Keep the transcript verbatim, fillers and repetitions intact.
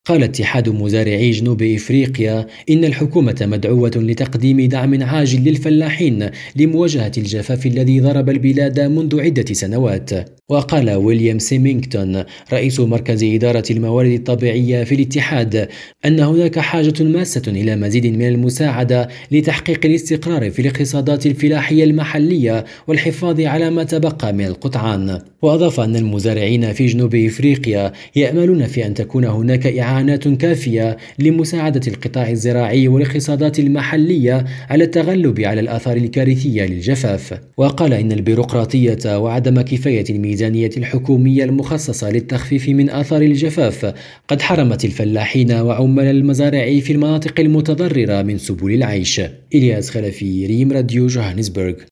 قال اتحاد مزارعي جنوب إفريقيا إن الحكومة مدعوة لتقديم دعم عاجل للفلاحين لمواجهة الجفاف الذي ضرب البلاد منذ عدة سنوات. وقال ويليام سيمينغتون رئيس مركز إدارة الموارد الطبيعية في الاتحاد أن هناك حاجة ماسة إلى مزيد من المساعدة لتحقيق الاستقرار في الاقتصادات الفلاحية المحلية والحفاظ على ما تبقى من القطعان. وأضاف أن المزارعين في جنوب إفريقيا يأملون في أن تكون هناك إعانات كافية لمساعدة القطاع الزراعي والاقتصادات المحلية على التغلب على الآثار الكارثية للجفاف. وقال إن البيروقراطية وعدم كفاية الميزانية الحكومية المخصصة للتخفيف من آثار الجفاف قد حرمت الفلاحين وعمال المزارع في المناطق المتضررة من سبل العيش. إلياس خلفي، ريم راديو، جوهانسبرغ.